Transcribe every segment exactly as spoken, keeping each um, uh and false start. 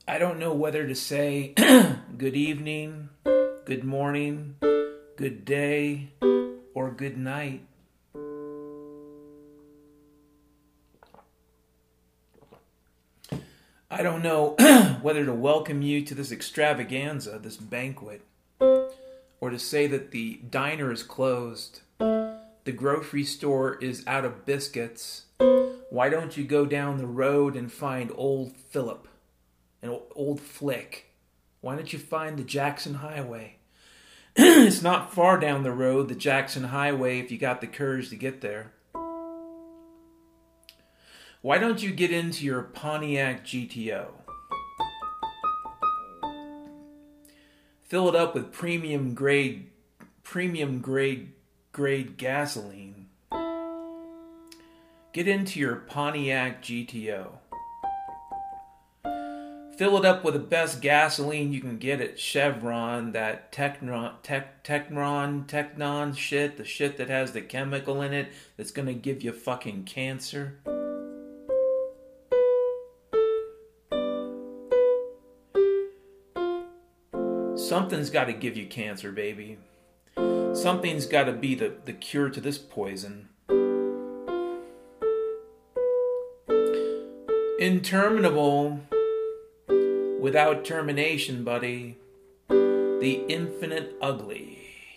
I don't know whether to say good evening, good morning, good day, or good night. I don't know whether to welcome you to this extravaganza, this banquet, or to say that the diner is closed, the grocery store is out of biscuits. Why don't you go down the road and find old Philip, an old Flick? Why don't you find the Jackson Highway? It's not far down the road, the Jackson Highway, if you got the courage to get there. Why don't you get into your Pontiac G T O? Fill it up with premium grade, premium grade, grade gasoline. Get into your Pontiac G T O. Fill it up with the best gasoline you can get at Chevron, that Techron, Tech, Techron, Technon shit, the shit that has the chemical in it that's gonna give you fucking cancer. Something's got to give you cancer, baby. Something's got to be the, the cure to this poison. Interminable without termination, buddy. The infinite ugly.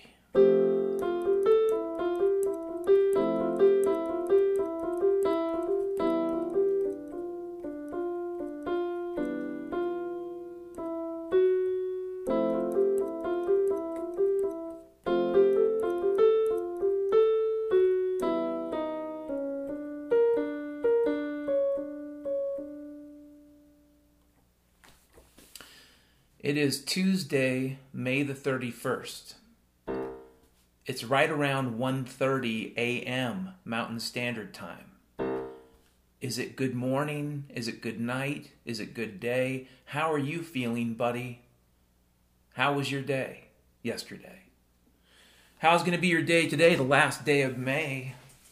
It is Tuesday, May the thirty-first. It's right around one thirty a.m. Mountain Standard Time. Is it good morning? Is it good night? Is it good day? How are you feeling, buddy? How was your day yesterday? How's going to be your day today, the last day of May?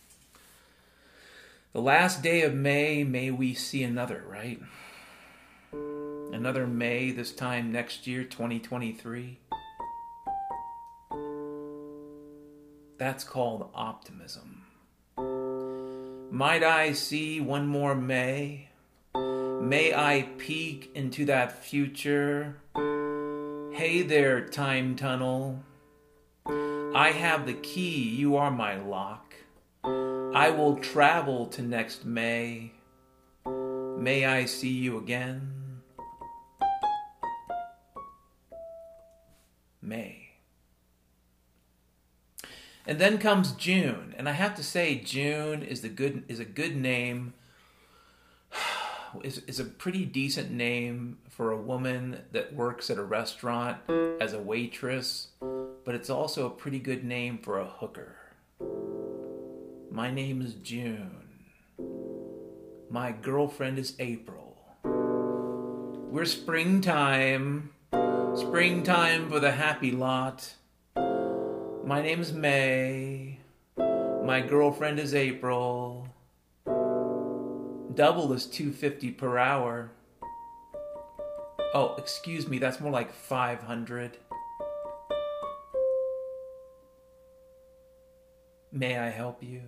The last day of May, may we see another, right? Another May this time next year, twenty twenty-three. That's called optimism. Might I see one more May? May I peek into that future? Hey there, time tunnel. I have the key, you are my lock. I will travel to next May. May I see you again? May. And then comes June, and I have to say June is the good is a good name. is is a pretty decent name for a woman that works at a restaurant as a waitress, but it's also a pretty good name for a hooker. My name is June. My girlfriend is April. We're springtime. Springtime for the happy lot. My name is May. My girlfriend is April. Double is two hundred fifty per hour. Oh, excuse me, that's more like five hundred. May I help you?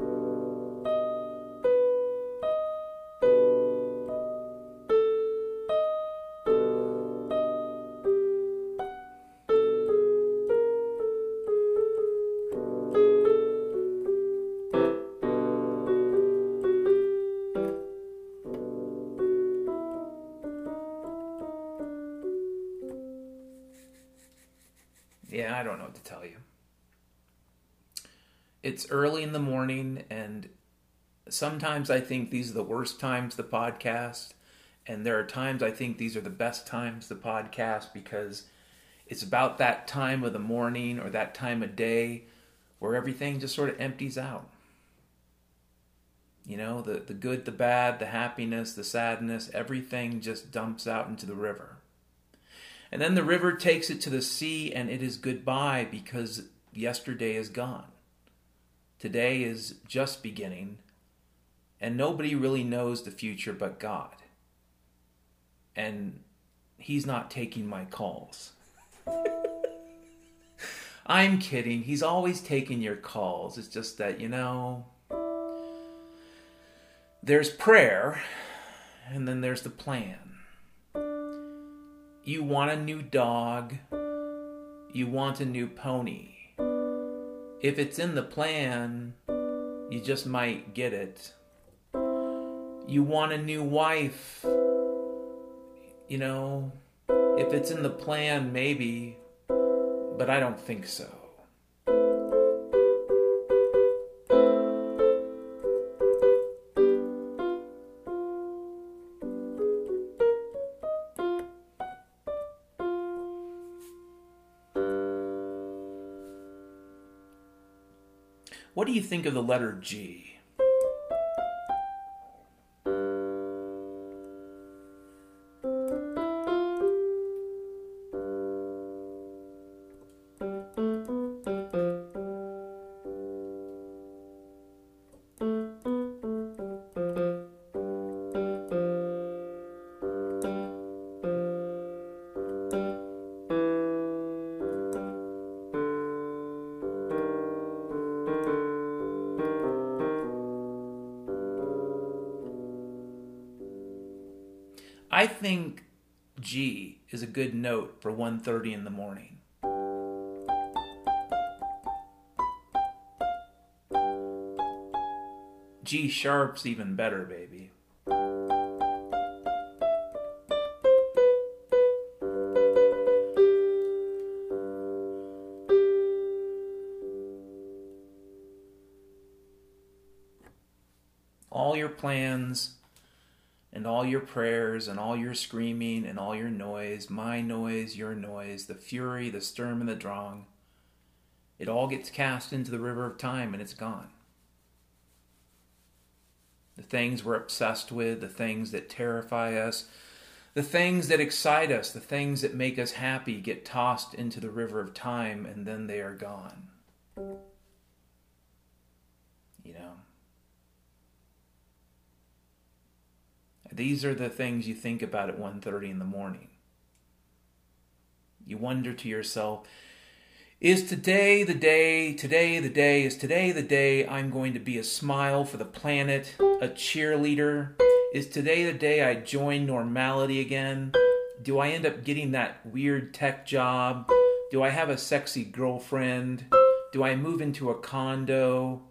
Yeah, I don't know what to tell you. It's early in the morning, and sometimes I think these are the worst times to podcast, and there are times I think these are the best times to podcast because it's about that time of the morning or that time of day where everything just sort of empties out. You know, the, the good, the bad, the happiness, the sadness, everything just dumps out into the river. And then the river takes it to the sea, and it is goodbye because yesterday is gone. Today is just beginning, and nobody really knows the future but God. And he's not taking my calls. I'm kidding. He's always taking your calls. It's just that, you know, there's prayer, and then there's the plan. You want a new dog. You want a new pony. If it's in the plan, you just might get it. You want a new wife. You know, if it's in the plan, maybe, but I don't think so. What do you think of the letter G? I think G is a good note for one thirty in the morning. G sharp's even better, baby. All your plans and all your prayers and all your screaming and all your noise, my noise, your noise, the fury, the Sturm and the Drang, it all gets cast into the river of time and it's gone. The things we're obsessed with, the things that terrify us, the things that excite us, the things that make us happy get tossed into the river of time and then they are gone. You know? These are the things you think about at one thirty in the morning. You wonder to yourself, is today the day, today the day, is today the day I'm going to be a smile for the planet, a cheerleader? Is today the day I join normality again? Do I end up getting that weird tech job? Do I have a sexy girlfriend? Do I move into a condo?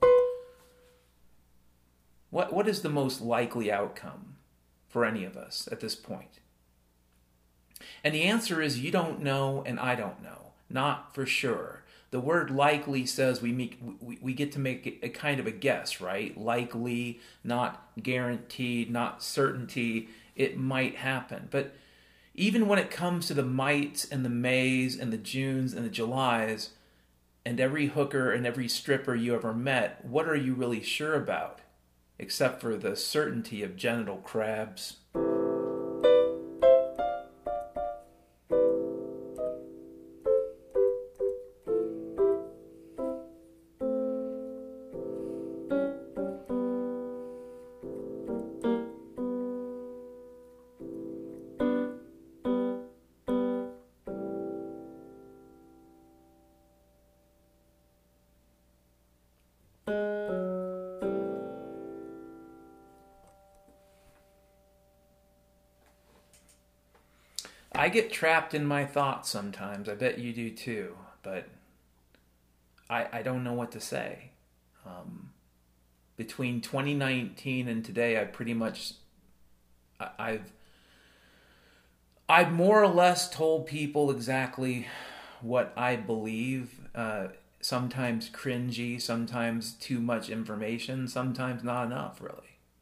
What What is the most likely outcome for any of us at this point? And the answer is you don't know and I don't know. Not for sure. The word likely says we make, we, we get to make a kind of a guess, right? Likely, not guaranteed, not certainty. It might happen. But even when it comes to the mights and the mays and the Junes and the Julys and every hooker and every stripper you ever met, what are you really sure about? Except for the certainty of genital crabs. I get trapped in my thoughts sometimes. I bet you do too. But I, I don't know what to say. Um, between twenty nineteen and today, I pretty much I, I've I've more or less told people exactly what I believe. Uh, sometimes cringy, sometimes too much information, sometimes not enough, really.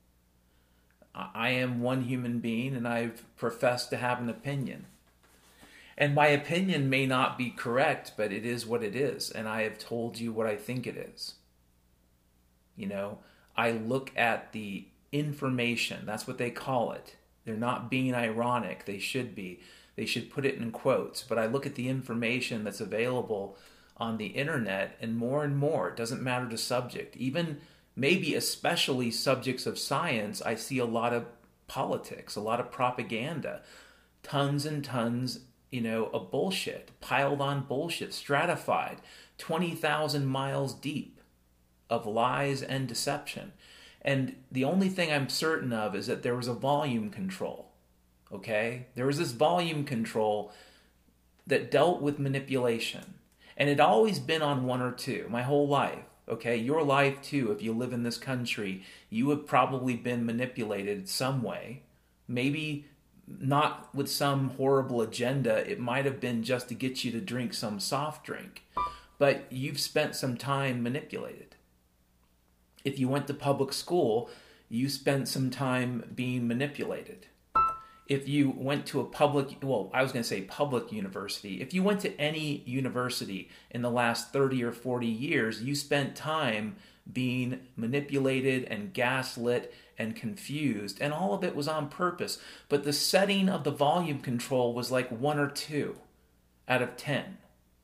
I am one human being and I've professed to have an opinion. And my opinion may not be correct, but it is what it is. And I have told you what I think it is. You know, I look at the information. That's what they call it. They're not being ironic. They should be. They should put it in quotes. But I look at the information that's available on the internet, and more and more, it doesn't matter the subject. Even maybe especially subjects of science, I see a lot of politics, a lot of propaganda tons and tons, you know, of bullshit, piled on bullshit, stratified, twenty thousand miles deep of lies and deception. And the only thing I'm certain of is that there was a volume control, okay? There was this volume control that dealt with manipulation. And it always been on one or two, my whole life, okay? Your life too, if you live in this country, you have probably been manipulated some way. Maybe not with some horrible agenda. It might have been just to get you to drink some soft drink. But you've spent some time manipulated. If you went to public school, you spent some time being manipulated. If you went to a public, well, I was going to say public university. If you went to any university in the last thirty or forty years, you spent time being manipulated and gaslit and confused, and all of it was on purpose. But the setting of the volume control was like one or two out of ten.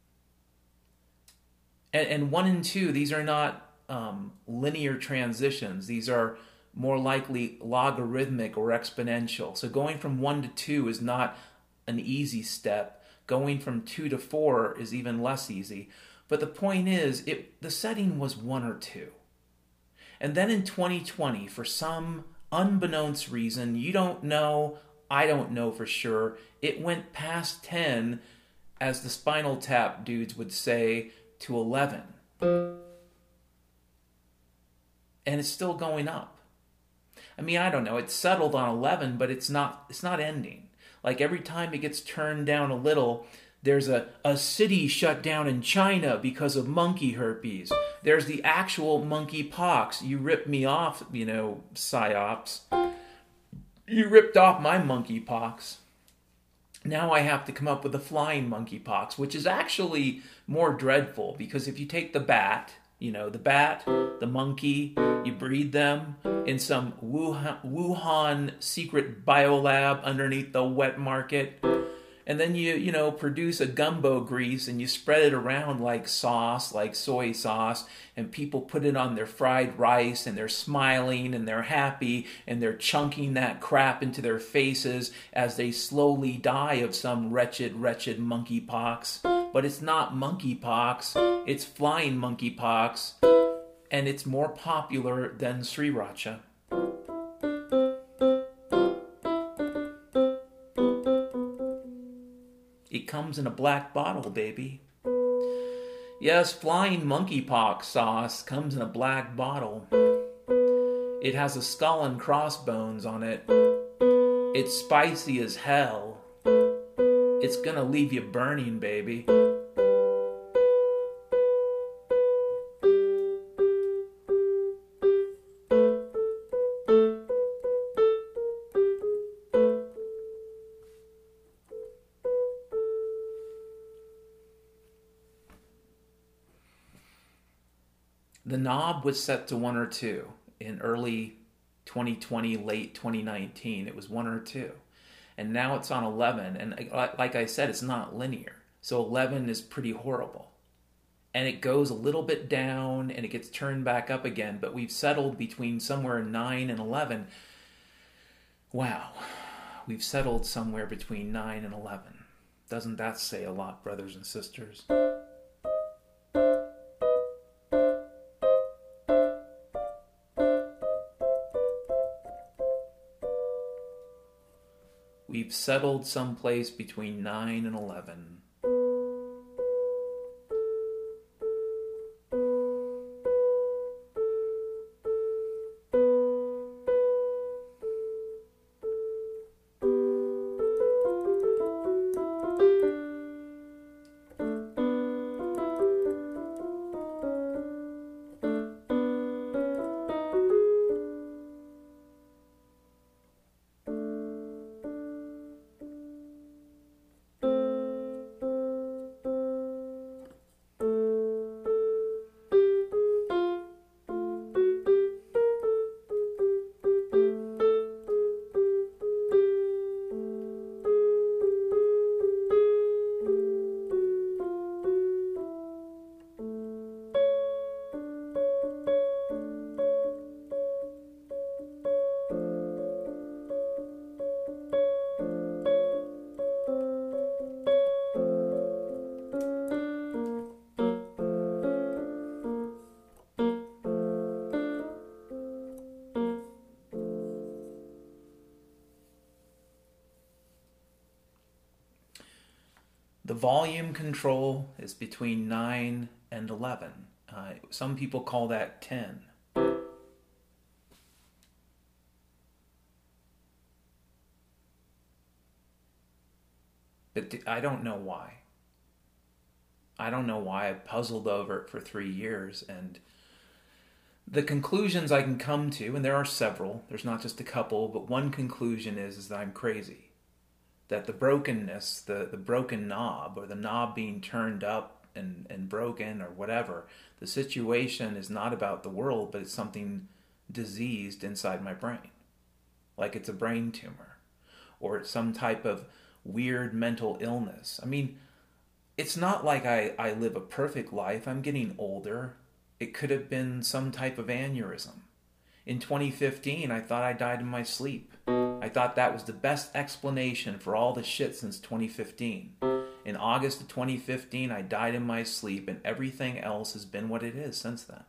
And, and one and two, these are not um, linear transitions. These are more likely logarithmic or exponential. So going from one to two is not an easy step. Going from two to four is even less easy. But the point is, it the setting was one or two. And then in twenty twenty, for some unbeknownst reason, you don't know, I don't know for sure, it went past ten, as the Spinal Tap dudes would say, to eleven. And it's still going up. I mean, I don't know, it's settled on eleven, but it's not it's not ending. Like every time it gets turned down a little, there's a, a city shut down in China because of monkey herpes. There's the actual monkey pox. You ripped me off, you know, psyops. You ripped off my monkey pox. Now I have to come up with the flying monkey pox, which is actually more dreadful because if you take the bat, you know, the bat, the monkey, you breed them in some Wuhan, Wuhan secret biolab underneath the wet market. And then you, you know, produce a gumbo grease and you spread it around like sauce, like soy sauce, and people put it on their fried rice and they're smiling and they're happy and they're chunking that crap into their faces as they slowly die of some wretched, wretched monkeypox. But it's not monkeypox, it's flying monkeypox, and it's more popular than Sriracha. It comes in a black bottle, baby. Yes, flying monkeypox sauce comes in a black bottle. It has a skull and crossbones on it. It's spicy as hell. It's gonna leave you burning, baby. The knob was set to one or two in early twenty twenty, late twenty nineteen. It was one or two. And now it's on eleven. And like I said, it's not linear. So eleven is pretty horrible. And it goes a little bit down and it gets turned back up again. But we've settled between somewhere nine and eleven. Wow. We've settled somewhere between nine and eleven. Doesn't that say a lot, brothers and sisters? We've settled someplace between nine and eleven. The volume control is between nine and eleven. Uh, some people call that ten. But I don't know why. I don't know why. I puzzled over it for three years, and the conclusions I can come to, and there are several, there's not just a couple, but one conclusion is, is that I'm crazy. That the brokenness, the, the broken knob, or the knob being turned up and, and broken or whatever, the situation is not about the world, but it's something diseased inside my brain. Like it's a brain tumor, or it's some type of weird mental illness. I mean, it's not like I, I live a perfect life. I'm getting older. It could have been some type of aneurysm. In twenty fifteen, I thought I died in my sleep. I thought that was the best explanation for all the shit since twenty fifteen. In August of twenty fifteen, I died in my sleep, and everything else has been what it is since then.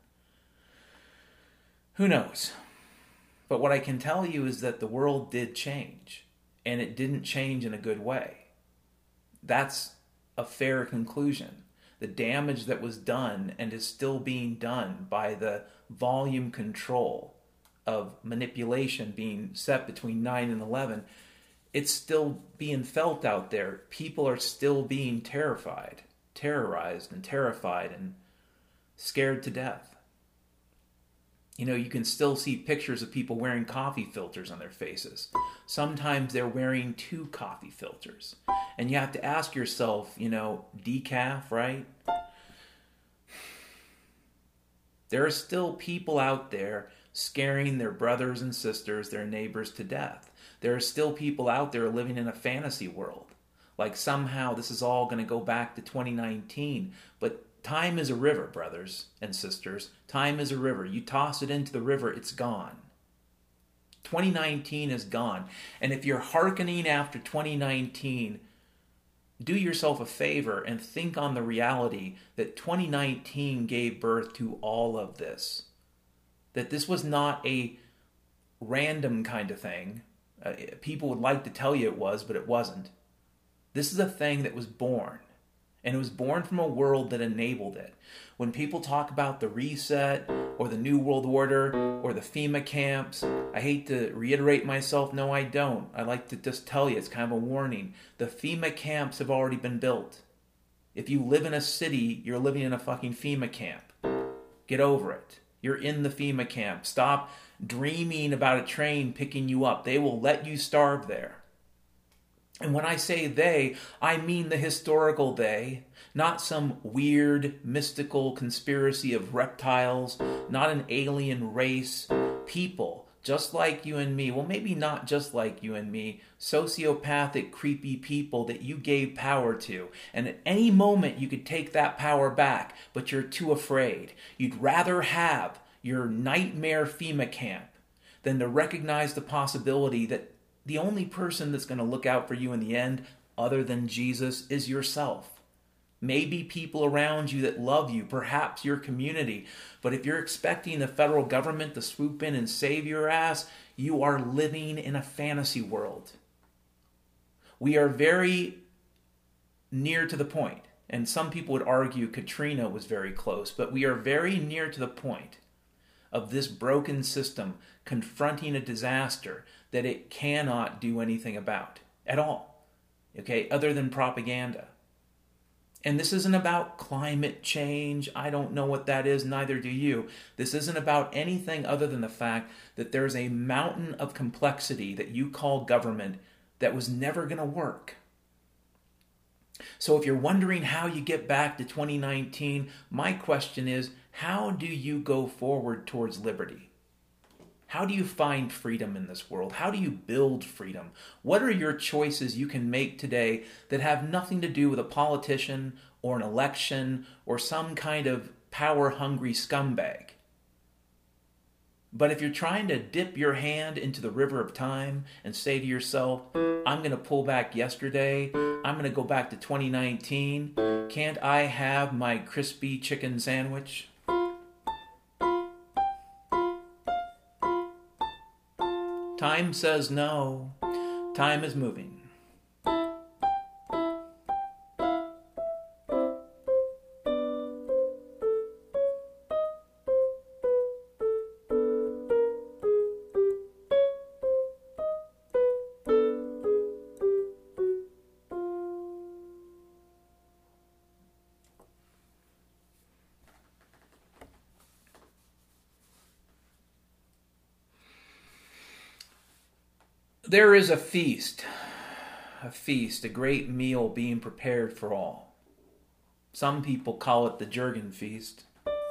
Who knows? But what I can tell you is that the world did change, and it didn't change in a good way. That's a fair conclusion. The damage that was done and is still being done by the volume control of manipulation being set between nine and eleven, it's still being felt out there. People are still being terrified, terrorized and terrified and scared to death. You know, you can still see pictures of people wearing coffee filters on their faces. Sometimes they're wearing two coffee filters. And you have to ask yourself, you know, decaf, right? There are still people out there scaring their brothers and sisters, their neighbors to death. There are still people out there living in a fantasy world. Like somehow this is all going to go back to twenty nineteen. But time is a river, brothers and sisters. Time is a river. You toss it into the river, it's gone. twenty nineteen is gone. And if you're hearkening after twenty nineteen, do yourself a favor and think on the reality that twenty nineteen gave birth to all of this. That this was not a random kind of thing. Uh, people would like to tell you it was, but it wasn't. This is a thing that was born. And it was born from a world that enabled it. When people talk about the reset or the New World Order or the FEMA camps, I hate to reiterate myself. No, I don't. I like to just tell you, it's kind of a warning. The FEMA camps have already been built. If you live in a city, you're living in a fucking FEMA camp. Get over it. You're in the FEMA camp. Stop dreaming about a train picking you up. They will let you starve there. And when I say they, I mean the historical they, not some weird, mystical conspiracy of reptiles, not an alien race, people, just like you and me. Well, maybe not just like you and me, sociopathic, creepy people that you gave power to. And at any moment you could take that power back, but you're too afraid. You'd rather have your nightmare FEMA camp than to recognize the possibility that the only person that's going to look out for you in the end, other than Jesus, is yourself. Maybe people around you that love you, perhaps your community. But if you're expecting the federal government to swoop in and save your ass, you are living in a fantasy world. We are very near to the point, and some people would argue Katrina was very close, but we are very near to the point of this broken system confronting a disaster that it cannot do anything about at all, okay, other than propaganda. And this isn't about climate change. I don't know what that is, neither do you. This isn't about anything other than the fact that there's a mountain of complexity that you call government that was never going to work. So if you're wondering how you get back to twenty nineteen, my question is, how do you go forward towards liberty? How do you find freedom in this world? How do you build freedom? What are your choices you can make today that have nothing to do with a politician or an election or some kind of power-hungry scumbag? But if you're trying to dip your hand into the river of time and say to yourself, I'm going to pull back yesterday, I'm going to go back to twenty nineteen, can't I have my crispy chicken sandwich? Time says no. Time is moving. There is a feast, a feast, a great meal being prepared for all. Some people call it the Jurgen feast.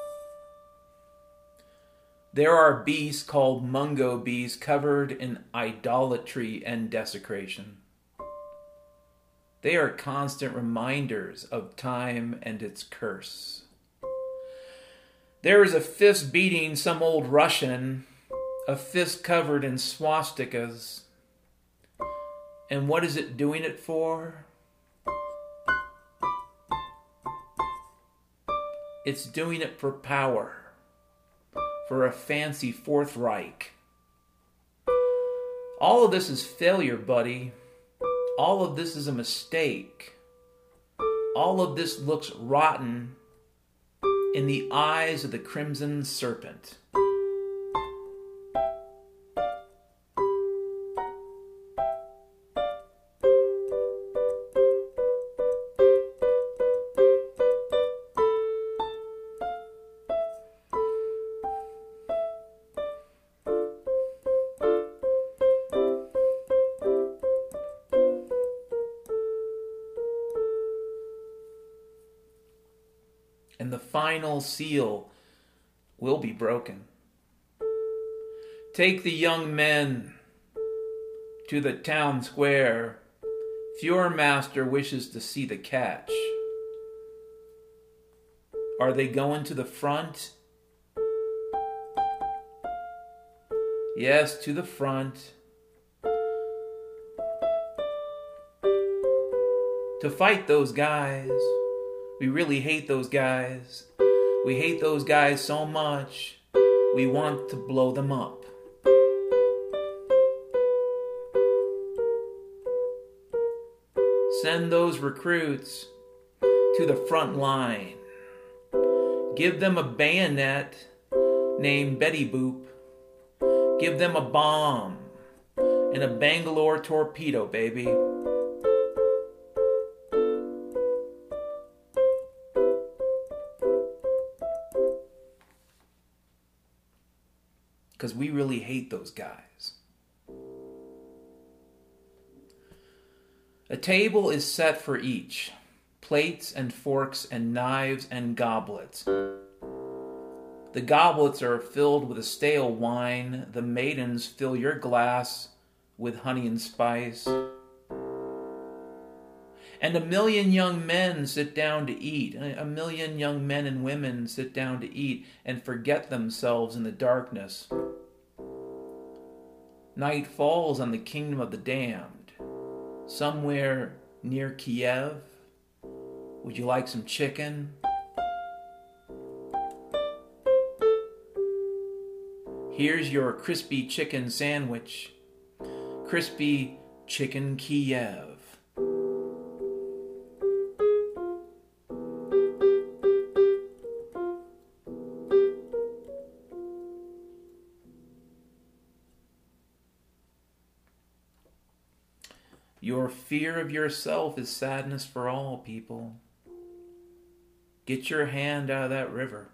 There are beasts called mungo beasts covered in idolatry and desecration. They are constant reminders of time and its curse. There is a fist beating some old Russian, a fist covered in swastikas. And what is it doing it for? It's doing it for power. For a fancy Fourth Reich. All of this is failure, buddy. All of this is a mistake. All of this looks rotten in the eyes of the Crimson Serpent. And the final seal will be broken. Take the young men to the town square. Fuhrmaster wishes to see the catch. Are they going to the front? Yes, to the front. To fight those guys. We really hate those guys. We hate those guys so much, we want to blow them up. Send those recruits to the front line. Give them a bayonet named Betty Boop. Give them a bomb and a Bangalore torpedo, baby. Because we really hate those guys. A table is set for each. Plates and forks and knives and goblets. The goblets are filled with a stale wine. The maidens fill your glass with honey and spice. And a million young men sit down to eat. A million young men and women sit down to eat and forget themselves in the darkness. Night falls on the kingdom of the damned. Somewhere near Kiev. Would you like some chicken? Here's your crispy chicken sandwich. Crispy chicken Kiev. Your fear of yourself is sadness for all, people. Get your hand out of that river.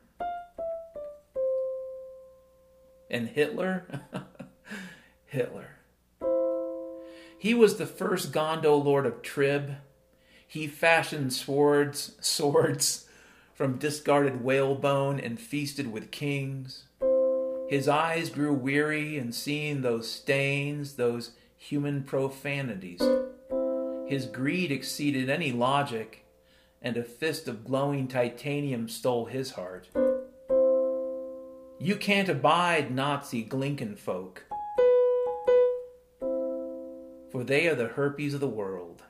And Hitler? Hitler. He was the first Gondo Lord of Trib. He fashioned swords, swords from discarded whalebone and feasted with kings. His eyes grew weary in seeing those stains, those human profanities. His greed exceeded any logic, and a fist of glowing titanium stole his heart. You can't abide Nazi Glinkenfolk, for they are the herpes of the world.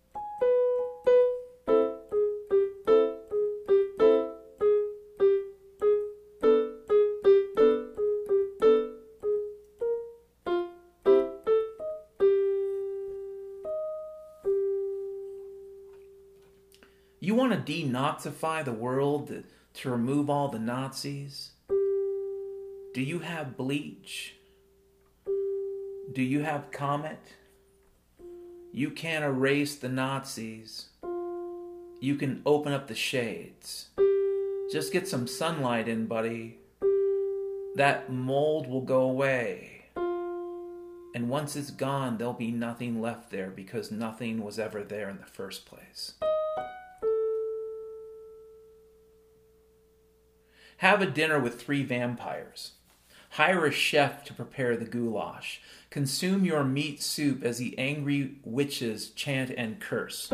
You want to denazify the world to, to remove all the Nazis? Do you have bleach? Do you have Comet? You can't erase the Nazis. You can open up the shades. Just get some sunlight in, buddy. That mold will go away. And once it's gone, there'll be nothing left there because nothing was ever there in the first place. Have a dinner with three vampires. Hire a chef to prepare the goulash. Consume your meat soup as the angry witches chant and curse.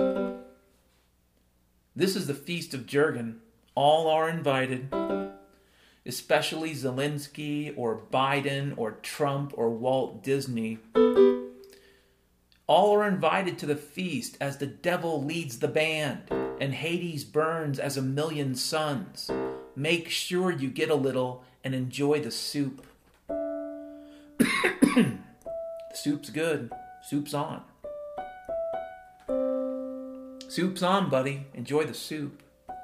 This is the feast of Jurgen. All are invited, especially Zelensky or Biden or Trump or Walt Disney. All are invited to the feast as the devil leads the band and Hades burns as a million suns. Make sure you get a little and enjoy the soup. The soup's good. Soup's on. Soup's on, buddy. Enjoy the soup.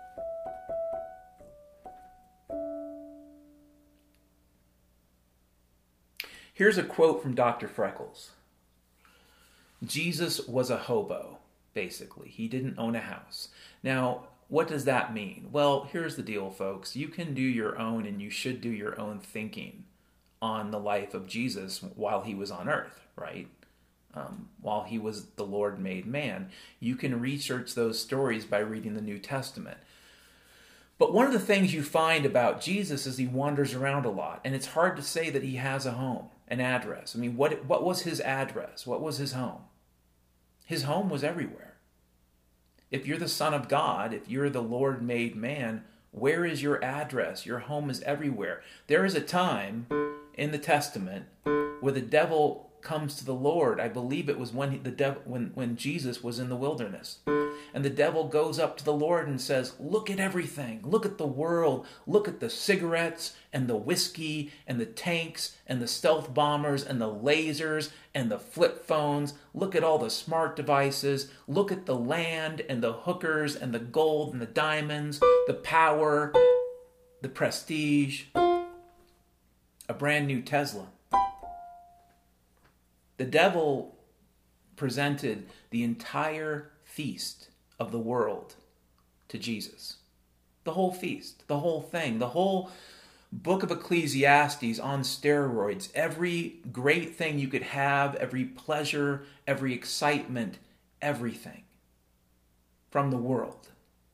Here's a quote from Doctor Freckles. Jesus was a hobo, basically. He didn't own a house. Now, what does that mean? Well, here's the deal, folks. You can do your own, and you should do your own thinking on the life of Jesus while he was on earth, right? Um, while he was the Lord made man. You can research those stories by reading the New Testament. But one of the things you find about Jesus is he wanders around a lot, and it's hard to say that he has a home, an address. I mean, what what was his address? What was his home? His home was everywhere. If you're the Son of God, if you're the Lord made man, where is your address? Your home is everywhere. There is a time in the Testament where the devil comes to the Lord. I believe it was when he, the devil, when, when Jesus was in the wilderness. And the devil goes up to the Lord and says, look at everything. Look at the world. Look at the cigarettes and the whiskey and the tanks and the stealth bombers and the lasers and the flip phones. Look at all the smart devices. Look at the land and the hookers and the gold and the diamonds, the power, the prestige, a brand new Tesla. The devil presented the entire feast of the world to Jesus. The whole feast, the whole thing, the whole book of Ecclesiastes on steroids, every great thing you could have, every pleasure, every excitement, everything from the world.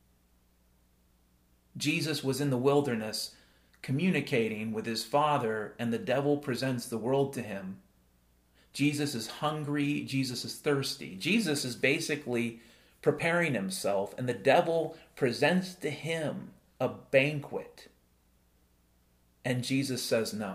Jesus was in the wilderness communicating with his Father, and the devil presents the world to him. Jesus is hungry. Jesus is thirsty. Jesus is basically preparing himself, and the devil presents to him a banquet. And Jesus says no.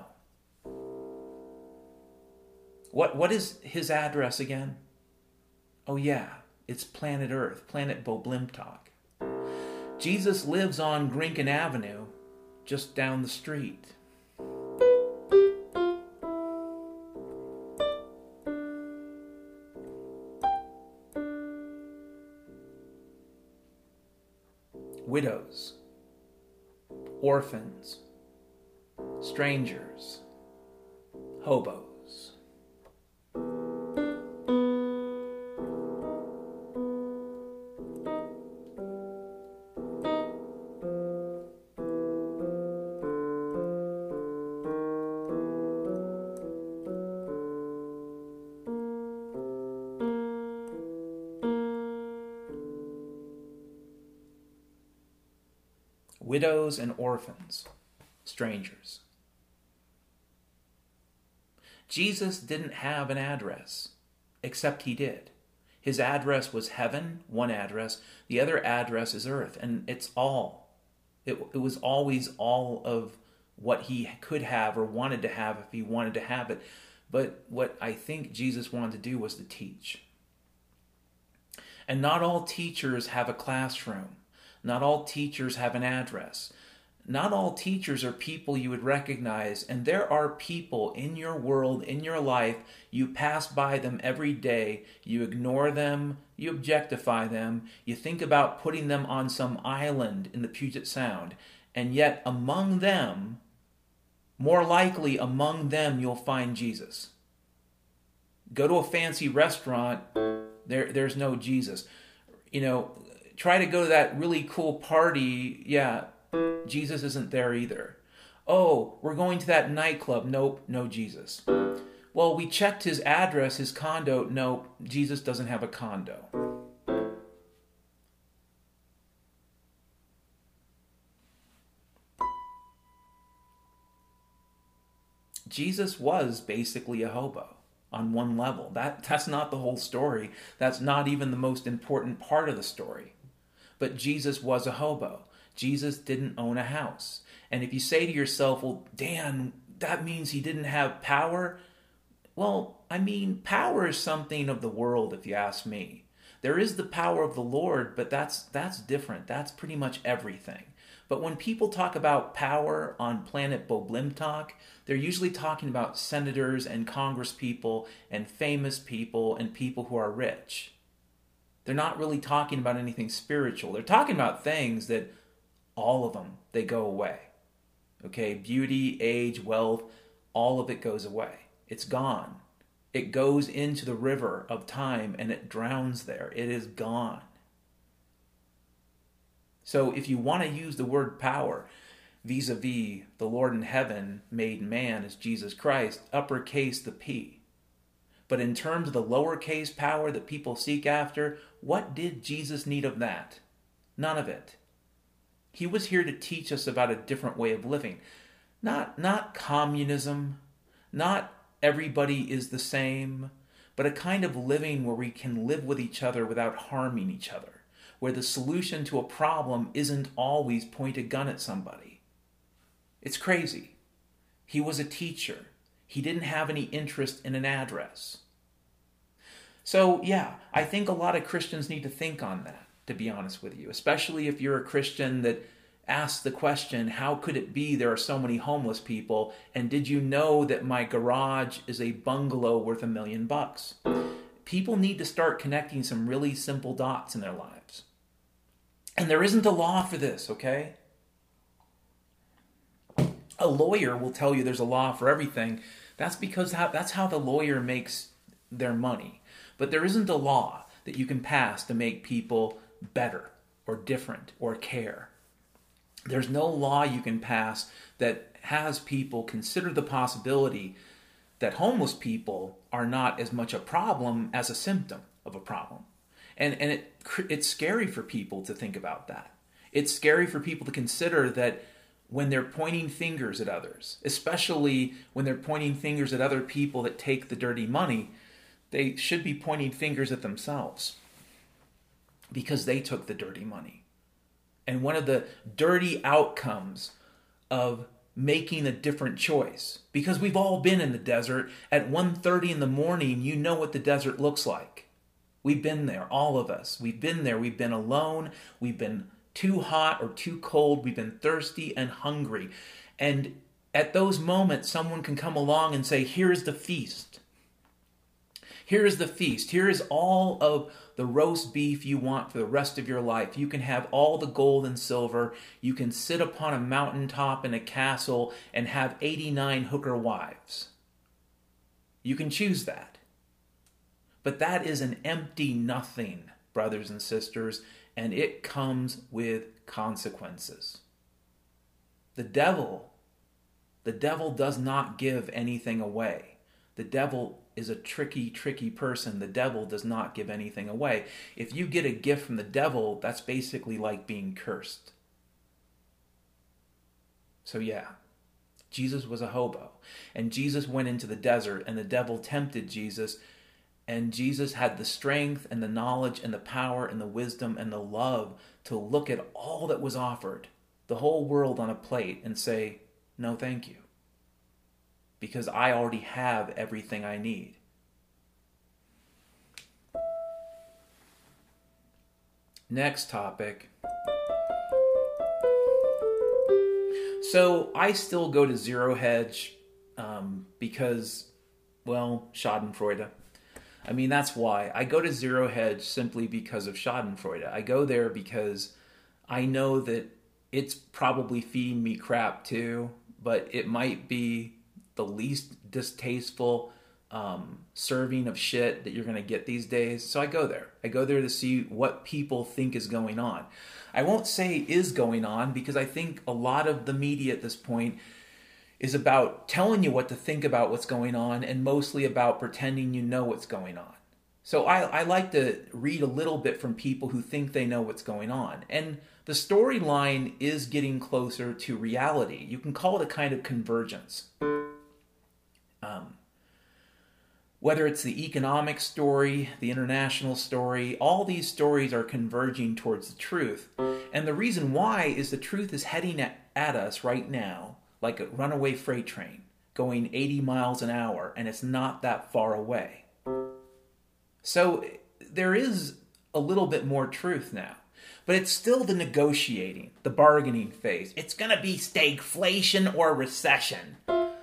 What, what is his address again? Oh yeah, it's planet Earth, planet Boblimtok. Jesus lives on Grinken Avenue, just down the street. Widows, orphans, strangers, hobos. Widows and orphans, strangers. Jesus didn't have an address, except he did. His address was heaven, one address. The other address is earth, and it's all. It, it was always all of what he could have or wanted to have if he wanted to have it. But what I think Jesus wanted to do was to teach. And not all teachers have a classroom. Not all teachers have an address. Not all teachers are people you would recognize, and there are people in your world, in your life, you pass by them every day, you ignore them, you objectify them, you think about putting them on some island in the Puget Sound, and yet among them, more likely among them, you'll find Jesus. Go to a fancy restaurant, there, there's no Jesus. You know, try to go to that really cool party, yeah, Jesus isn't there either. Oh, we're going to that nightclub. Nope, no Jesus. Well, we checked his address, his condo. No, Jesus doesn't have a condo. Jesus was basically a hobo on one level. That, that's not the whole story. That's not even the most important part of the story. But Jesus was a hobo. Jesus didn't own a house. And if you say to yourself, well, Dan, that means he didn't have power. Well, I mean, power is something of the world, if you ask me. There is the power of the Lord, but that's that's different. That's pretty much everything. But when people talk about power on planet Boblimtok, they're usually talking about senators and congresspeople and famous people and people who are rich. They're not really talking about anything spiritual. They're talking about things that all of them, they go away. Okay, beauty, age, wealth, all of it goes away. It's gone. It goes into the river of time and it drowns there. It is gone. So if you want to use the word power vis-a-vis the Lord in heaven made man as Jesus Christ, uppercase the P. But in terms of the lowercase power that people seek after, what did Jesus need of that? None of it. He was here to teach us about a different way of living. Not, not communism, not everybody is the same, but a kind of living where we can live with each other without harming each other, where the solution to a problem isn't always point a gun at somebody. It's crazy. He was a teacher. He didn't have any interest in an address. So yeah, I think a lot of Christians need to think on that, to be honest with you, especially if you're a Christian that asks the question, how could it be there are so many homeless people? And did you know that my garage is a bungalow worth a million bucks? People need to start connecting some really simple dots in their lives. And there isn't a law for this, okay? A lawyer will tell you there's a law for everything. That's because how, that's how the lawyer makes their money. But there isn't a law that you can pass to make people better or different or care. There's no law you can pass that has people consider the possibility that homeless people are not as much a problem as a symptom of a problem. And and it it's scary for people to think about that. It's scary for people to consider that when they're pointing fingers at others, especially when they're pointing fingers at other people that take the dirty money, they should be pointing fingers at themselves because they took the dirty money. And one of the dirty outcomes of making a different choice, because we've all been in the desert, at one thirty in the morning, you know what the desert looks like. We've been there, all of us. We've been there. We've been alone. We've been too hot or too cold. We've been thirsty and hungry. And at those moments, someone can come along and say, here's the feast. Here is the feast. Here is all of the roast beef you want for the rest of your life. You can have all the gold and silver. You can sit upon a mountaintop in a castle and have eighty-nine hooker wives. You can choose that. But that is an empty nothing, brothers and sisters, and it comes with consequences. The devil, the devil does not give anything away. The devil is a tricky, tricky person. The devil does not give anything away. If you get a gift from the devil, that's basically like being cursed. So yeah, Jesus was a hobo. And Jesus went into the desert, and the devil tempted Jesus. And Jesus had the strength and the knowledge and the power and the wisdom and the love to look at all that was offered, the whole world on a plate, and say, no, thank you. Because I already have everything I need. Next topic. So I still go to Zero Hedge um, because, well, Schadenfreude. I mean, that's why. I go to Zero Hedge simply because of Schadenfreude. I go there because I know that it's probably feeding me crap too, but it might be the least distasteful um, serving of shit that you're going to get these days. So I go there. I go there to see what people think is going on. I won't say is going on because I think a lot of the media at this point is about telling you what to think about what's going on and mostly about pretending you know what's going on. So I, I like to read a little bit from people who think they know what's going on. And the storyline is getting closer to reality. You can call it a kind of convergence. Um, whether it's the economic story, the international story, all these stories are converging towards the truth. And the reason why is the truth is heading at, at us right now like a runaway freight train going eighty miles an hour, and it's not that far away. So there is a little bit more truth now. But it's still the negotiating, the bargaining phase. It's going to be stagflation or recession.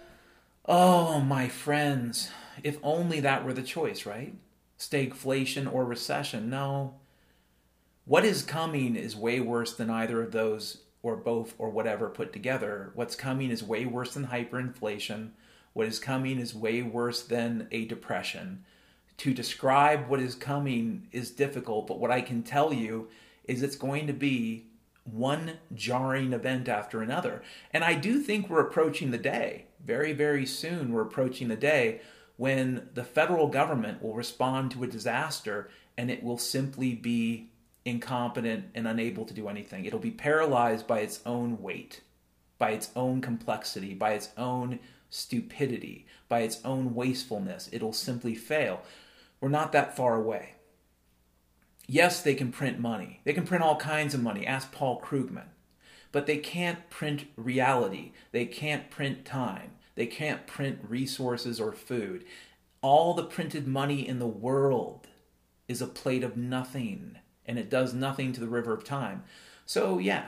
Oh, my friends, if only that were the choice, right? Stagflation or recession. No. What is coming is way worse than either of those or both or whatever put together. What's coming is way worse than hyperinflation. What is coming is way worse than a depression. To describe what is coming is difficult, but what I can tell you is it's going to be one jarring event after another. And I do think we're approaching the day, very, very soon we're approaching the day when the federal government will respond to a disaster and it will simply be incompetent and unable to do anything. It'll be paralyzed by its own weight, by its own complexity, by its own stupidity, by its own wastefulness. It'll simply fail. We're not that far away. Yes, they can print money. They can print all kinds of money. Ask Paul Krugman. But they can't print reality. They can't print time. They can't print resources or food. All the printed money in the world is a plate of nothing, and it does nothing to the river of time. So yeah,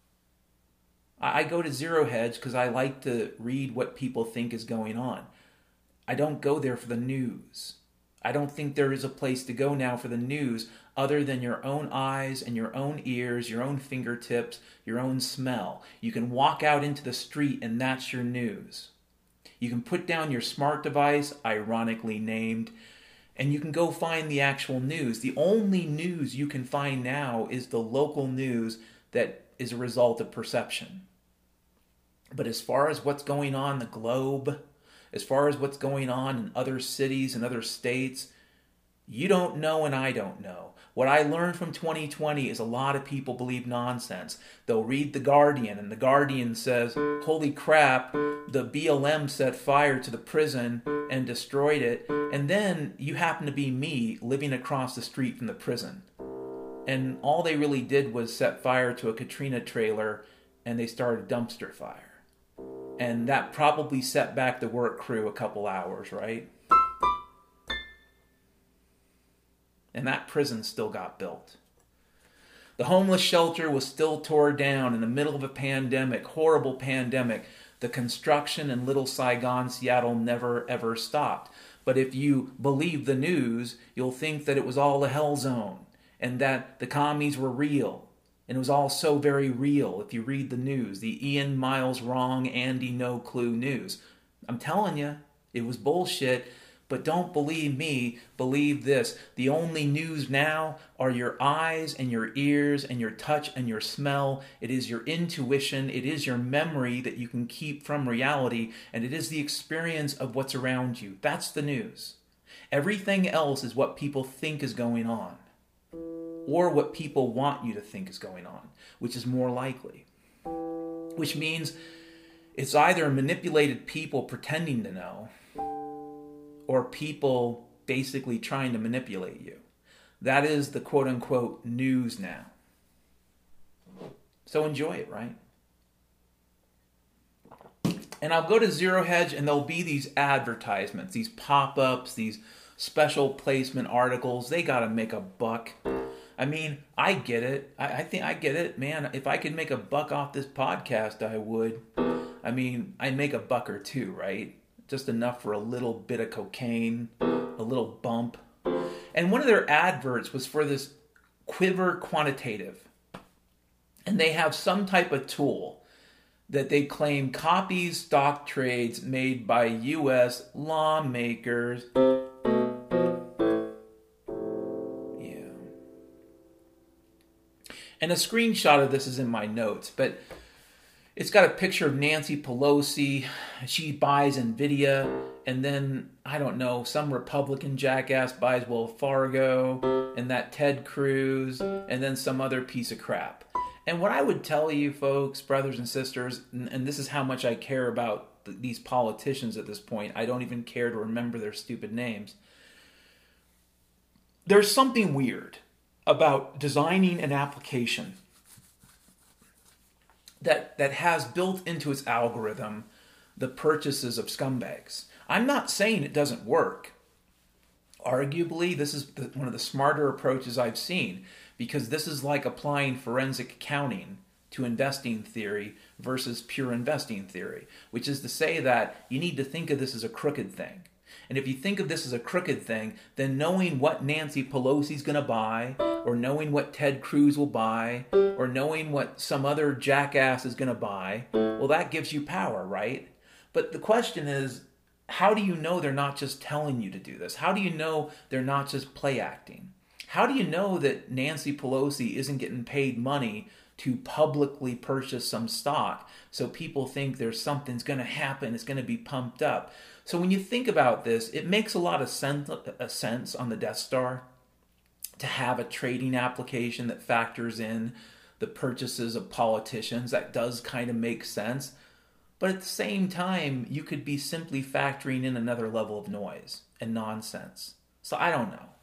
I go to Zero Hedge because I like to read what people think is going on. I don't go there for the news. I don't think there is a place to go now for the news other than your own eyes and your own ears, your own fingertips, your own smell. You can walk out into the street and that's your news. You can put down your smart device, ironically named, and you can go find the actual news. The only news you can find now is the local news that is a result of perception. But as far as what's going on in the globe, as far as what's going on in other cities and other states, you don't know and I don't know. What I learned from twenty twenty is a lot of people believe nonsense. They'll read The Guardian, and The Guardian says, holy crap, the B L M set fire to the prison and destroyed it. And then you happen to be me living across the street from the prison. And all they really did was set fire to a Katrina trailer, and they started a dumpster fire. And that probably set back the work crew a couple hours, right? And that prison still got built. The homeless shelter was still torn down in the middle of a pandemic, horrible pandemic. The construction in Little Saigon, Seattle never ever stopped. But if you believe the news, you'll think that it was all a hell zone and that the commies were real. And it was all so very real if you read the news, the Ian Miles Wrong, Andy No Clue news. I'm telling you, it was bullshit. But don't believe me, believe this. The only news now are your eyes and your ears and your touch and your smell. It is your intuition. It is your memory that you can keep from reality. And it is the experience of what's around you. That's the news. Everything else is what people think is going on. Or what people want you to think is going on, which is more likely. Which means it's either manipulated people pretending to know, or people basically trying to manipulate you. That is the quote-unquote news now. So enjoy it, right? And I'll go to Zero Hedge and there'll be these advertisements, these pop-ups, these special placement articles. They got to make a buck. I mean, I get it. I, I think I get it, man. If I could make a buck off this podcast, I would. I mean, I make a buck or two, right? Just enough for a little bit of cocaine, a little bump. And one of their adverts was for this Quiver Quantitative. And they have some type of tool that they claim copies stock trades made by U S lawmakers. Yeah. And a screenshot of this is in my notes, but It's got a picture of Nancy Pelosi. She buys Nvidia, and then, I don't know, some Republican jackass buys Wells Fargo, and that Ted Cruz, and then some other piece of crap. And what I would tell you, folks, brothers and sisters, and, and this is how much I care about th- these politicians at this point. I don't even care to remember their stupid names. There's something weird about designing an application that that has built into its algorithm the purchases of scumbags. I'm not saying it doesn't work. Arguably, this is the, one of the smarter approaches I've seen, because this is like applying forensic accounting to investing theory versus pure investing theory, which is to say that you need to think of this as a crooked thing. And if you think of this as a crooked thing, then knowing what Nancy Pelosi's going to buy, or knowing what Ted Cruz will buy, or knowing what some other jackass is going to buy, well, that gives you power, right? But the question is, how do you know they're not just telling you to do this? How do you know they're not just play acting? How do you know that Nancy Pelosi isn't getting paid money to publicly purchase some stock so people think there's something's going to happen, it's going to be pumped up? So when you think about this, it makes a lot of sense, a sense on the Death Star to have a trading application that factors in the purchases of politicians. That does kind of make sense. But at the same time, you could be simply factoring in another level of noise and nonsense. So I don't know.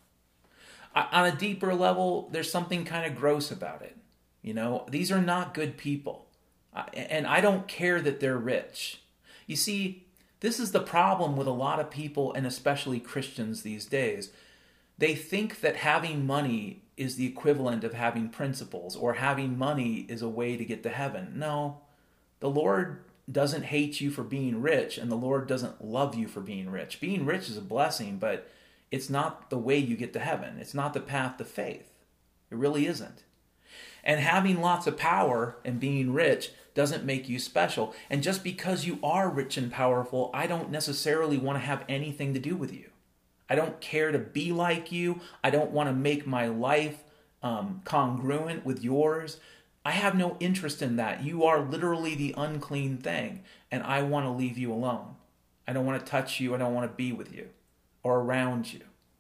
I, on a deeper level, there's something kind of gross about it. You know, these are not good people. I, and I don't care that they're rich. You see, this is the problem with a lot of people, and especially Christians these days. They think that having money is the equivalent of having principles, or having money is a way to get to heaven. No, the Lord doesn't hate you for being rich, and the Lord doesn't love you for being rich. Being rich is a blessing, but it's not the way you get to heaven. It's not the path to faith. It really isn't. And having lots of power and being rich doesn't make you special. And just because you are rich and powerful, I don't necessarily want to have anything to do with you. I don't care to be like you. I don't want to make my life um, congruent with yours. I have no interest in that. You are literally the unclean thing, and I want to leave you alone. I don't want to touch you. I don't want to be with you or around you.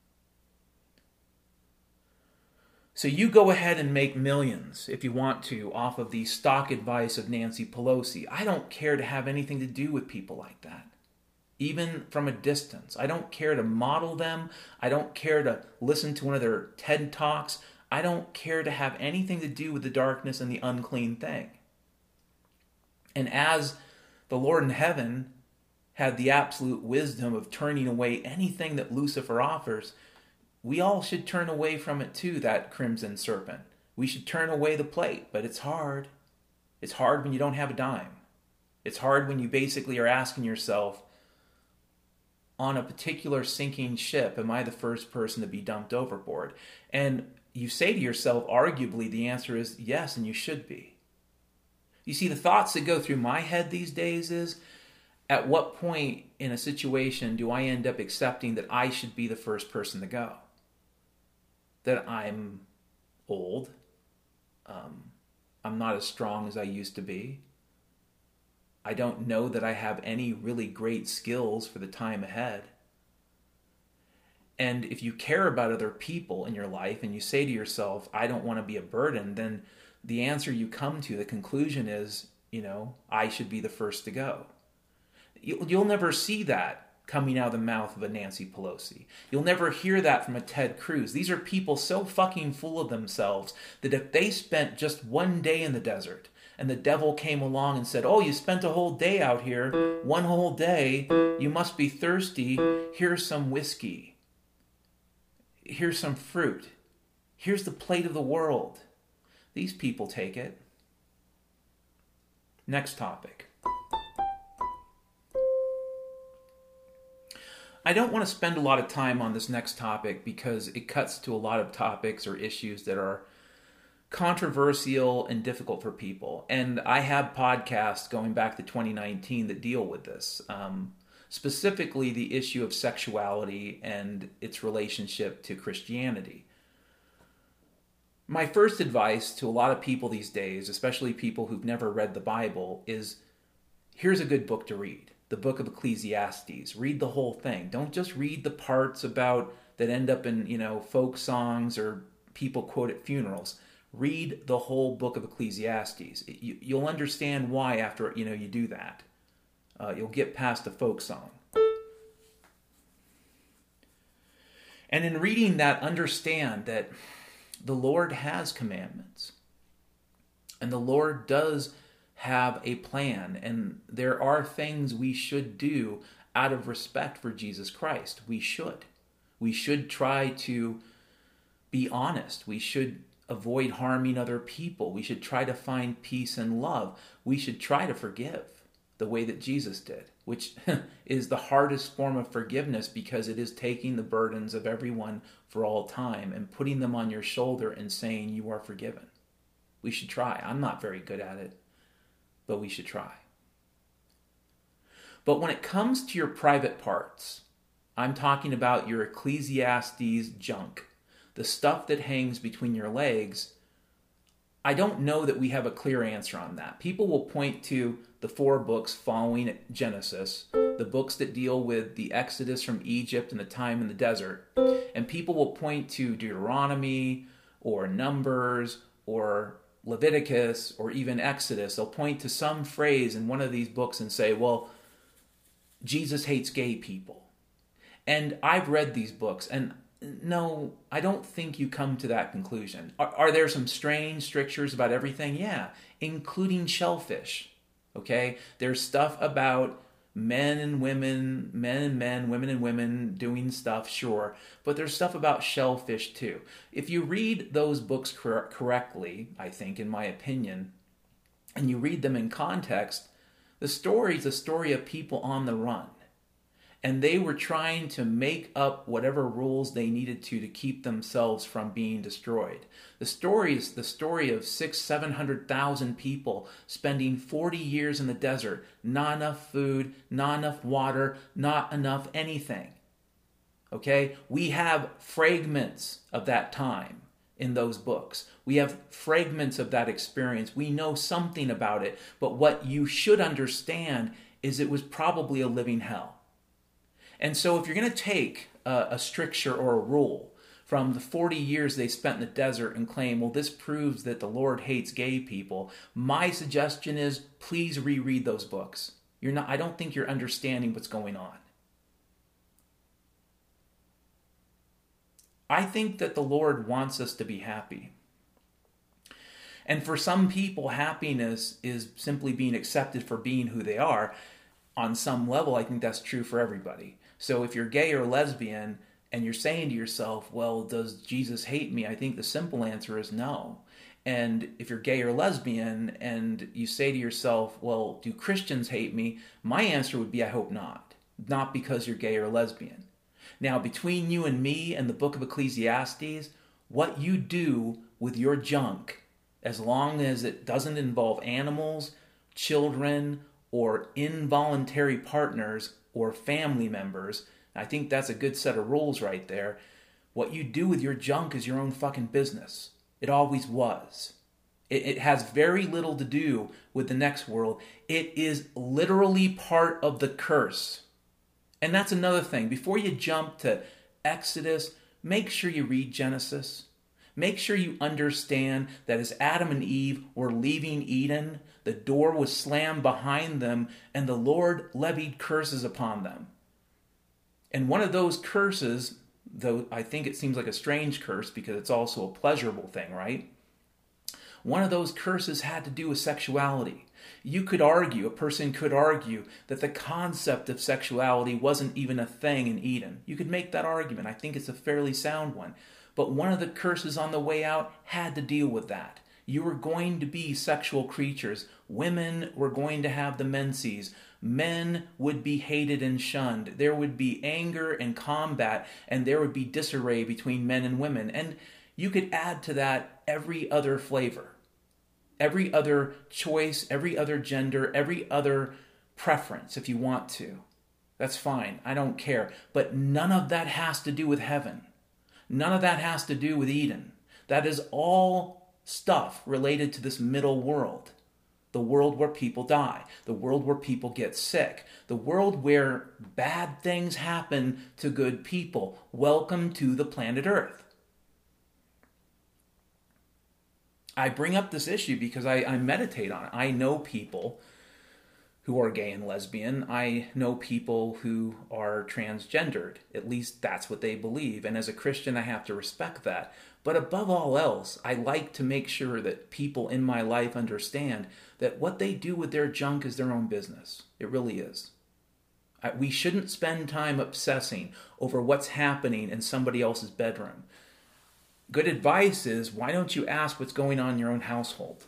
So you go ahead and make millions if you want to off of the stock advice of Nancy Pelosi. I don't care to have anything to do with people like that, even from a distance. I don't care to model them. I don't care to listen to one of their TED Talks. I don't care to have anything to do with the darkness and the unclean thing. And as the Lord in heaven had the absolute wisdom of turning away anything that Lucifer offers, we all should turn away from it too, that crimson serpent. We should turn away the plate, but it's hard. It's hard when you don't have a dime. It's hard when you basically are asking yourself, on a particular sinking ship, am I the first person to be dumped overboard? And you say to yourself, arguably, the answer is yes, and you should be. You see, the thoughts that go through my head these days is, at what point in a situation do I end up accepting that I should be the first person to go? That I'm old. Um, I'm not as strong as I used to be. I don't know that I have any really great skills for the time ahead. And if you care about other people in your life and you say to yourself, I don't want to be a burden, then the answer you come to, the conclusion is, you know, I should be the first to go. You'll never see that coming out of the mouth of a Nancy Pelosi. You'll never hear that from a Ted Cruz. These are people so fucking full of themselves that if they spent just one day in the desert and the devil came along and said, oh, you spent a whole day out here, one whole day, you must be thirsty, here's some whiskey, here's some fruit, here's the plate of the world. These people take it. Next topic. I don't want to spend a lot of time on this next topic because it cuts to a lot of topics or issues that are controversial and difficult for people. And I have podcasts going back to twenty nineteen that deal with this. Um, specifically the issue of sexuality and its relationship to Christianity. My first advice to a lot of people these days, especially people who've never read the Bible, is here's a good book to read. The book of Ecclesiastes. Read the whole thing. Don't just read the parts about that end up in, you know, folk songs or people quote at funerals. Read the whole book of Ecclesiastes. You, you'll understand why after, you know, you do that. Uh, you'll get past the folk song. And in reading that, understand that the Lord has commandments. And the Lord does have a plan. And there are things we should do out of respect for Jesus Christ. We should. We should try to be honest. We should avoid harming other people. We should try to find peace and love. We should try to forgive the way that Jesus did, which is the hardest form of forgiveness because it is taking the burdens of everyone for all time and putting them on your shoulder and saying you are forgiven. We should try. I'm not very good at it, but we should try. But when it comes to your private parts, I'm talking about your Ecclesiastes junk, the stuff that hangs between your legs. I don't know that we have a clear answer on that. People will point to the four books following Genesis, the books that deal with the Exodus from Egypt and the time in the desert, and people will point to Deuteronomy or Numbers or Leviticus or even Exodus. They'll point to some phrase in one of these books and say, well, Jesus hates gay people. And I've read these books, and no, I don't think you come to that conclusion. Are, are there some strange strictures about everything? Yeah, including shellfish. Okay? There's stuff about men and women, men and men, women and women doing stuff, sure. But there's stuff about shellfish too. If you read those books cor- correctly, I think, in my opinion, and you read them in context, the story is a story of people on the run. And they were trying to make up whatever rules they needed to to keep themselves from being destroyed. The story is the story of six, seven hundred thousand people spending forty years in the desert. Not enough food, not enough water, not enough anything. Okay? We have fragments of that time in those books. We have fragments of that experience. We know something about it. But what you should understand is it was probably a living hell. And so if you're going to take a, a stricture or a rule from the forty years they spent in the desert and claim, well, this proves that the Lord hates gay people, my suggestion is please reread those books. You're not, I don't think you're understanding what's going on. I think that the Lord wants us to be happy. And for some people, happiness is simply being accepted for being who they are. On some level, I think that's true for everybody. So if you're gay or lesbian and you're saying to yourself, well, does Jesus hate me? I think the simple answer is no. And if you're gay or lesbian and you say to yourself, well, do Christians hate me? My answer would be, I hope not. Not because you're gay or lesbian. Now, between you and me and the book of Ecclesiastes, what you do with your junk, as long as it doesn't involve animals, children, or involuntary partners or family members, I think that's a good set of rules right there. What you do with your junk is your own fucking business. It always was. It, it has very little to do with the next world. It is literally part of the curse. And that's another thing. Before you jump to Exodus, make sure you read Genesis. Make sure you understand that as Adam and Eve were leaving Eden, the door was slammed behind them and the Lord levied curses upon them. And one of those curses, though I think it seems like a strange curse because it's also a pleasurable thing, right? One of those curses had to do with sexuality. You could argue, a person could argue, that the concept of sexuality wasn't even a thing in Eden. You could make that argument. I think it's a fairly sound one. But one of the curses on the way out had to deal with that. You were going to be sexual creatures. Women were going to have the menses. Men would be hated and shunned. There would be anger and combat, and there would be disarray between men and women. And you could add to that every other flavor, every other choice, every other gender, every other preference if you want to. That's fine. I don't care. But none of that has to do with heaven. None of that has to do with Eden. That is all stuff related to this middle world. The world where people die, the world where people get sick, the world where bad things happen to good people. Welcome to the planet Earth. I bring up this issue because I, I meditate on it. I know people who are gay and lesbian. I know people who are transgendered. At least that's what they believe. And as a Christian, I have to respect that. But above all else, I like to make sure that people in my life understand that what they do with their junk is their own business. It really is. We shouldn't spend time obsessing over what's happening in somebody else's bedroom. Good advice is, why don't you ask what's going on in your own household?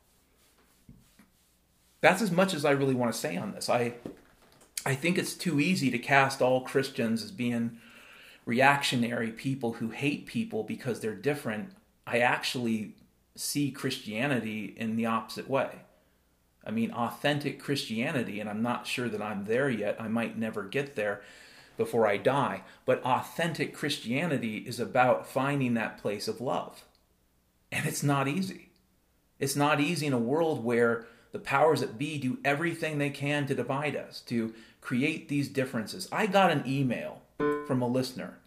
That's as much as I really want to say on this. I, I think it's too easy to cast all Christians as being reactionary people who hate people because they're different. I actually see Christianity in the opposite way. I mean, authentic Christianity, and I'm not sure that I'm there yet. I might never get there before I die. But authentic Christianity is about finding that place of love. And it's not easy. It's not easy in a world where the powers that be do everything they can to divide us, to create these differences. I got an email from a listener.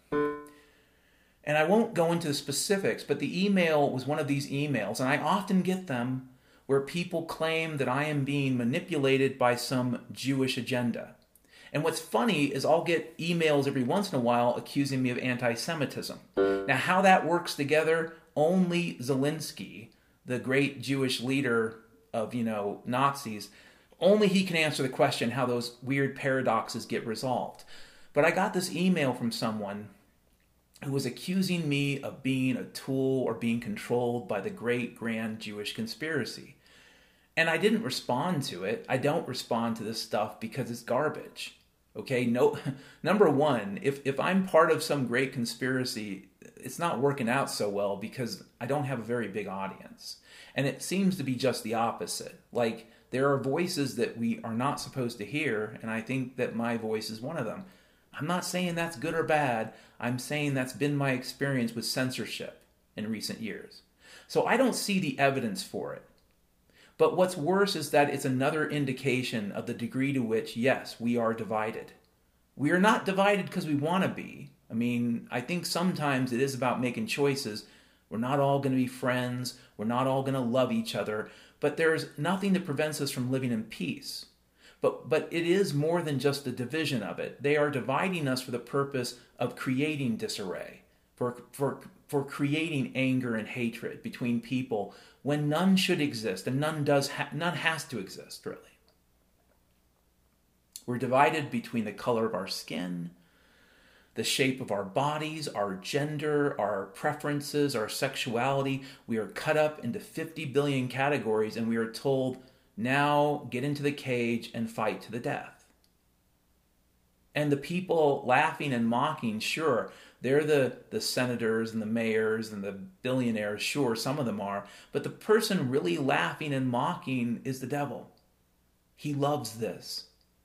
And I won't go into the specifics, but the email was one of these emails, and I often get them where people claim that I am being manipulated by some Jewish agenda. And what's funny is I'll get emails every once in a while accusing me of anti-Semitism. Now, how that works together, only Zelensky, the great Jewish leader of, you know, Nazis, only he can answer the question how those weird paradoxes get resolved. But I got this email from someone who was accusing me of being a tool or being controlled by the great grand Jewish conspiracy. And I didn't respond to it. I don't respond to this stuff because it's garbage. Okay, no. Number one, if, if I'm part of some great conspiracy, it's not working out so well because I don't have a very big audience. And it seems to be just the opposite. Like, there are voices that we are not supposed to hear, and I think that my voice is one of them. I'm not saying that's good or bad. I'm saying that's been my experience with censorship in recent years. So I don't see the evidence for it. But what's worse is that it's another indication of the degree to which, yes, we are divided. We are not divided because we want to be. I mean, I think sometimes it is about making choices. We're not all going to be friends. We're not all going to love each other. But there's nothing that prevents us from living in peace. But but it is more than just the division of it. They are dividing us for the purpose of creating disarray, for for for creating anger and hatred between people when none should exist, and none does ha- none has to exist, really. We're divided between the color of our skin, the shape of our bodies, our gender, our preferences, our sexuality. We are cut up into fifty billion categories, and we are told, now get into the cage and fight to the death. And the people laughing and mocking, sure, they're the, the senators and the mayors and the billionaires, sure, some of them are. But the person really laughing and mocking is the devil. He loves this.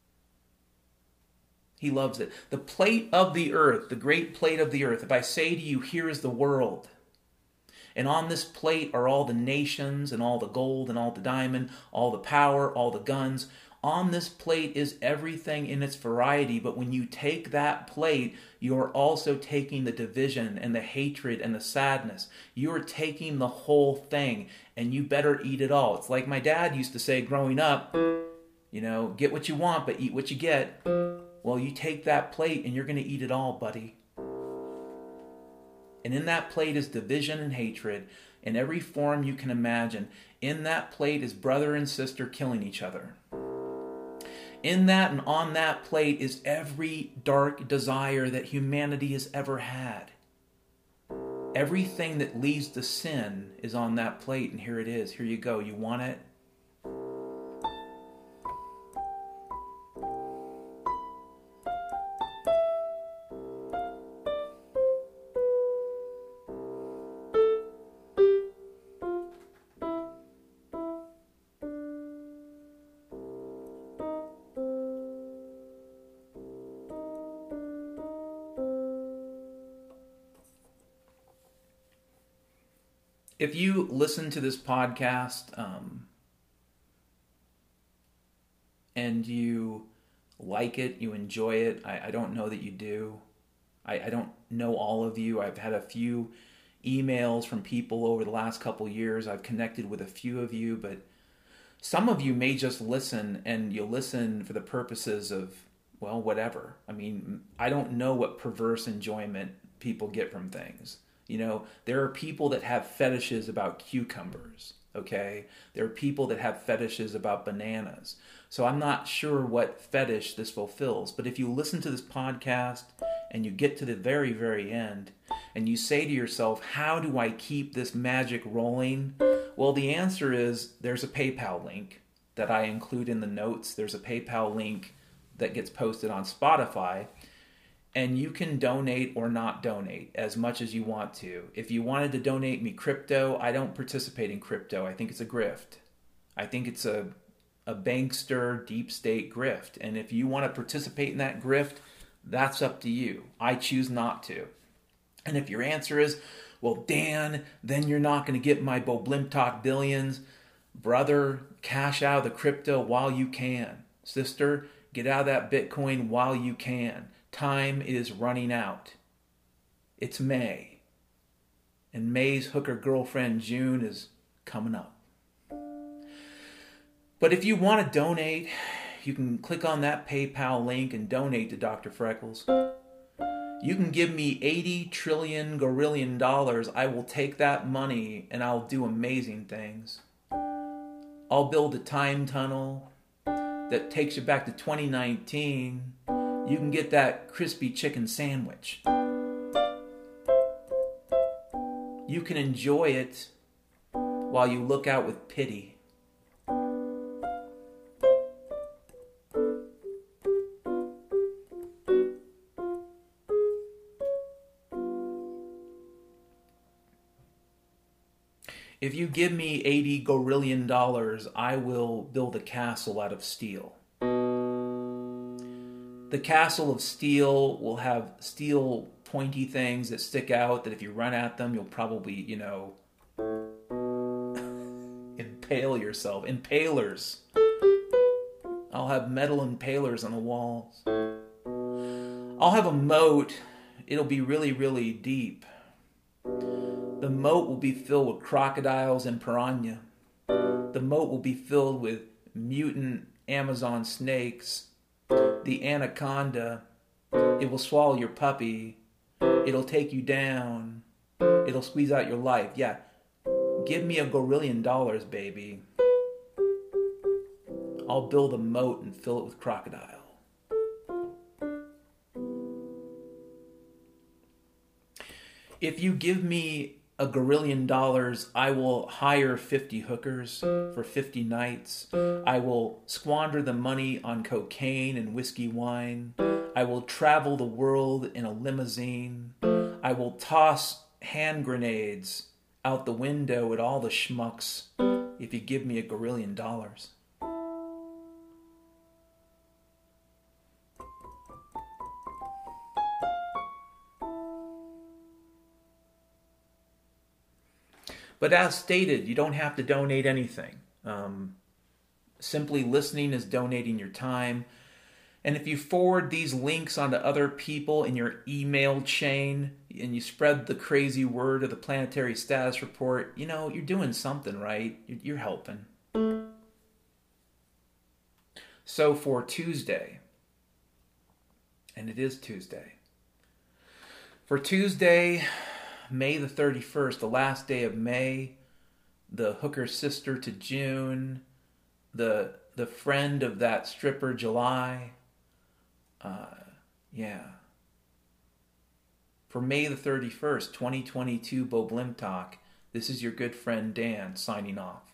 He loves it. The plate of the earth, the great plate of the earth, if I say to you, here is the world, and on this plate are all the nations and all the gold and all the diamond, all the power, all the guns. On this plate is everything in its variety. But when you take that plate, you are also taking the division and the hatred and the sadness. You are taking the whole thing, and you better eat it all. It's like my dad used to say growing up, you know, get what you want, but eat what you get. Well, you take that plate and you're going to eat it all, buddy. And in that plate is division and hatred in every form you can imagine. In that plate is brother and sister killing each other. In that and on that plate is every dark desire that humanity has ever had. Everything that leads to sin is on that plate, and here it is. Here you go. You want it? if you listen to this podcast um, and you like it, you enjoy it, I, I don't know that you do. I, I don't know all of you. I've had a few emails from people over the last couple years. I've connected with a few of you, but some of you may just listen, and you'll listen for the purposes of, well, whatever. I mean, I don't know what perverse enjoyment people get from things. You know, there are people that have fetishes about cucumbers, okay? There are people that have fetishes about bananas. So I'm not sure what fetish this fulfills, but if you listen to this podcast and you get to the very, very end and you say to yourself, how do I keep this magic rolling? Well, the answer is there's a PayPal link that I include in the notes. There's a PayPal link that gets posted on Spotify, and you can donate or not donate as much as you want to. If you wanted to donate me crypto, I don't participate in crypto. I think it's a grift. I think it's a a bankster, deep state grift. And if you want to participate in that grift, that's up to you. I choose not to. And if your answer is, well, Dan, then you're not going to get my Bo Blimp Talk billions. Brother, cash out of the crypto while you can. Sister, get out of that Bitcoin while you can. Time is running out. It's May. And May's hooker girlfriend June is coming up. But if you want to donate, you can click on that PayPal link and donate to Doctor Freckles. You can give me eighty trillion gorillion dollars. I will take that money and I'll do amazing things. I'll build a time tunnel that takes you back to twenty nineteen. You can get that crispy chicken sandwich. You can enjoy it while you look out with pity. If you give me eighty gorillion dollars, I will build a castle out of steel. The castle of steel will have steel pointy things that stick out that if you run at them, you'll probably, you know, impale yourself. Impalers. I'll have metal impalers on the walls. I'll have a moat. It'll be really, really deep. The moat will be filled with crocodiles and piranha. The moat will be filled with mutant Amazon snakes. The anaconda, it will swallow your puppy. It'll take you down. It'll squeeze out your life. Yeah, give me a gorillion dollars, baby. I'll build a moat and fill it with crocodile. If you give me a gorillion dollars, I will hire fifty hookers for fifty nights. I will squander the money on cocaine and whiskey wine. I will travel the world in a limousine. I will toss hand grenades out the window at all the schmucks if you give me a gorillion dollars. But as stated, you don't have to donate anything. Um, simply listening is donating your time. And if you forward these links onto other people in your email chain and you spread the crazy word of the Planetary Status Report, you know, you're doing something, right? You're helping. So for Tuesday, and it is Tuesday, for Tuesday, May the thirty-first, the last day of May, the hooker sister to June, the the friend of that stripper July. Uh, yeah. For May the thirty-first, twenty twenty-two, Bo Blimp Talk, this is your good friend Dan signing off.